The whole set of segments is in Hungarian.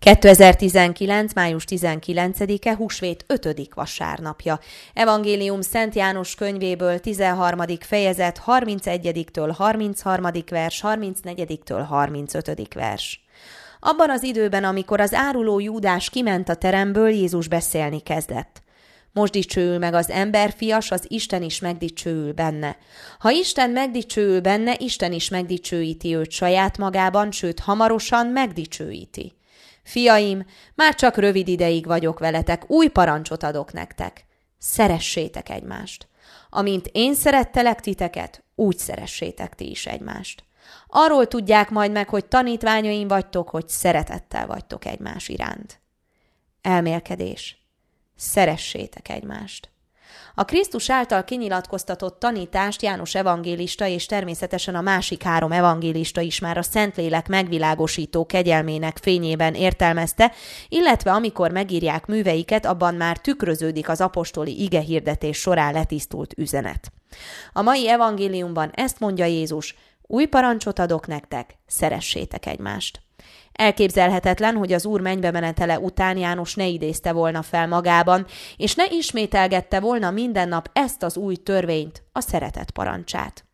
2019. május 19-e húsvét 5. vasárnapja. Evangélium Szent János könyvéből 13. fejezet 31-től 33. vers, 34-től 35. vers. Abban az időben, amikor az áruló Júdás kiment a teremből, Jézus beszélni kezdett. Most dicsőül meg az emberfias, az Isten is megdicsőül benne. Ha Isten megdicsőül benne, Isten is megdicsőíti őt saját magában, sőt hamarosan megdicsőíti. Fiaim, már csak rövid ideig vagyok veletek, új parancsot adok nektek. Szeressétek egymást. Amint én szerettelek titeket, úgy szeressétek ti is egymást. Arról tudják majd meg, hogy tanítványaim vagytok, hogy szeretettel vagytok egymás iránt. Elmélkedés. Szeressétek egymást. A Krisztus által kinyilatkoztatott tanítást János evangélista és természetesen a másik 3 evangélista is már a Szentlélek megvilágosító kegyelmének fényében értelmezte, illetve amikor megírják műveiket, abban már tükröződik az apostoli igehirdetés során letisztult üzenet. A mai evangéliumban ezt mondja Jézus: új parancsot adok nektek, szeressétek egymást. Elképzelhetetlen, hogy az Úr mennybe menetele után János ne idézte volna fel magában, és ne ismételgette volna minden nap ezt az új törvényt, a szeretet parancsát.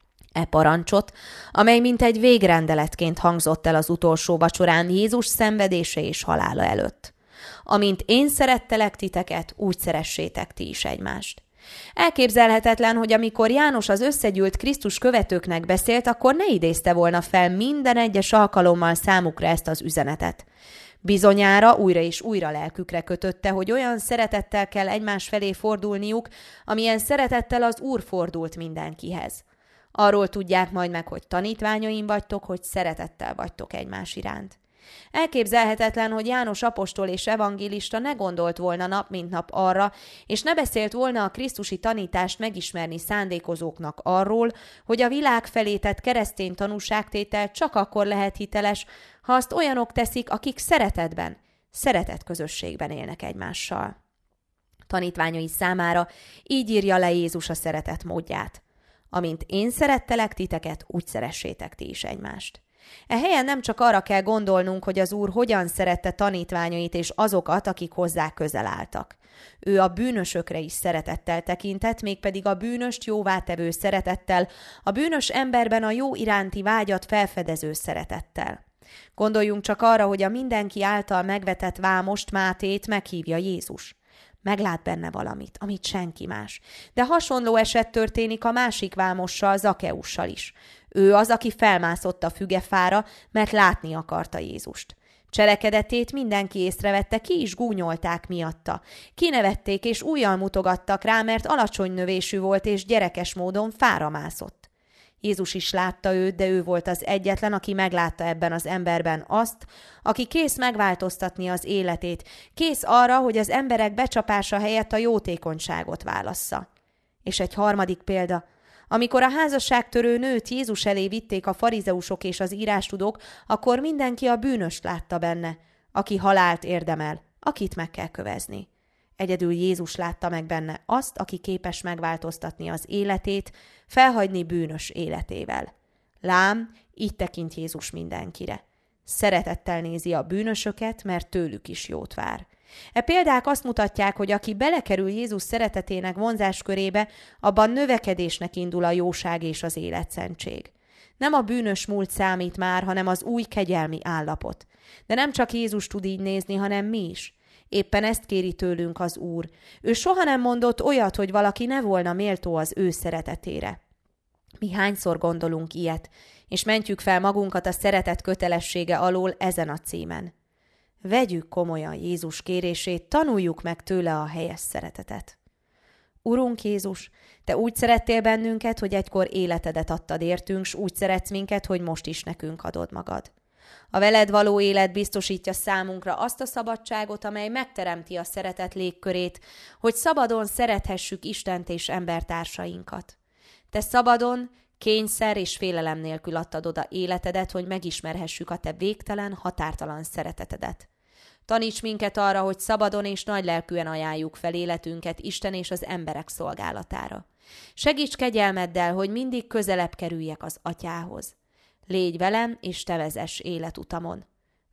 E parancsot, amely mint egy végrendeletként hangzott el az utolsó vacsorán Jézus szenvedése és halála előtt. Amint én szerettelek titeket, úgy szeressétek ti is egymást. Elképzelhetetlen, hogy amikor János az összegyűlt Krisztus követőknek beszélt, akkor ne idézte volna fel minden egyes alkalommal számukra ezt az üzenetet. Bizonyára újra és újra lelkükre kötötte, hogy olyan szeretettel kell egymás felé fordulniuk, amilyen szeretettel az Úr fordult mindenkihez. Arról tudják majd meg, hogy tanítványaim vagytok, hogy szeretettel vagytok egymás iránt. Elképzelhetetlen, hogy János apostol és evangélista ne gondolt volna nap mint nap arra, és ne beszélt volna a krisztusi tanítást megismerni szándékozóknak arról, hogy a világ felé tett keresztény tanúságtétel csak akkor lehet hiteles, ha azt olyanok teszik, akik szeretetben, szeretetközösségben élnek egymással. Tanítványai számára így írja le Jézus a szeretet módját. Amint én szerettelek titeket, úgy szeressétek ti is egymást. E helyen nem csak arra kell gondolnunk, hogy az Úr hogyan szerette tanítványait és azokat, akik hozzá közel álltak. Ő a bűnösökre is szeretettel tekintett, mégpedig a bűnöst jóvátevő szeretettel, a bűnös emberben a jó iránti vágyat felfedező szeretettel. Gondoljunk csak arra, hogy a mindenki által megvetett vámost, Mátét meghívja Jézus. Meglát benne valamit, amit senki más. De hasonló eset történik a másik vámossal, Zakeussal is. Ő az, aki felmászott a fügefára, mert látni akarta Jézust. Cselekedetét mindenki észrevette, ki is gúnyolták miatta. Kinevették és ujjal mutogattak rá, mert alacsony növésű volt és gyerekes módon fára mászott. Jézus is látta őt, de ő volt az egyetlen, aki meglátta ebben az emberben azt, aki kész megváltoztatni az életét, kész arra, hogy az emberek becsapása helyett a jótékonyságot válassza. És egy harmadik példa. Amikor a házasságtörő nőt Jézus elé vitték a farizeusok és az írástudók, akkor mindenki a bűnöst látta benne, aki halált érdemel, akit meg kell kövezni. Egyedül Jézus látta meg benne azt, aki képes megváltoztatni az életét, felhagyni bűnös életével. Lám, így tekint Jézus mindenkire. Szeretettel nézi a bűnösöket, mert tőlük is jót vár. E példák azt mutatják, hogy aki belekerül Jézus szeretetének vonzáskörébe, abban növekedésnek indul a jóság és az életszentség. Nem a bűnös múlt számít már, hanem az új kegyelmi állapot. De nem csak Jézus tud így nézni, hanem mi is. Éppen ezt kéri tőlünk az Úr. Ő soha nem mondott olyat, hogy valaki ne volna méltó az ő szeretetére. Mi hányszor gondolunk ilyet, és mentjük fel magunkat a szeretet kötelessége alól ezen a címen. Vegyük komolyan Jézus kérését, tanuljuk meg tőle a helyes szeretetet. Urunk Jézus, Te úgy szerettél bennünket, hogy egykor életedet adtad értünk, s úgy szeretsz minket, hogy most is nekünk adod magad. A veled való élet biztosítja számunkra azt a szabadságot, amely megteremti a szeretet légkörét, hogy szabadon szerethessük Istent és embertársainkat. Te szabadon, kényszer és félelem nélkül adtad oda életedet, hogy megismerhessük a Te végtelen, határtalan szeretetedet. Taníts minket arra, hogy szabadon és nagylelkűen ajánljuk fel életünket Isten és az emberek szolgálatára. Segíts kegyelmeddel, hogy mindig közelebb kerüljek az Atyához. Légy velem, és te vezess életutamon.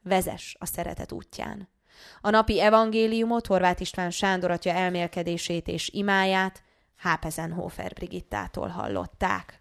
vezess a szeretet útján. A napi evangéliumot Horváth István Sándor atya elmélkedését és imáját Hápezenhofer Brigittától hallották.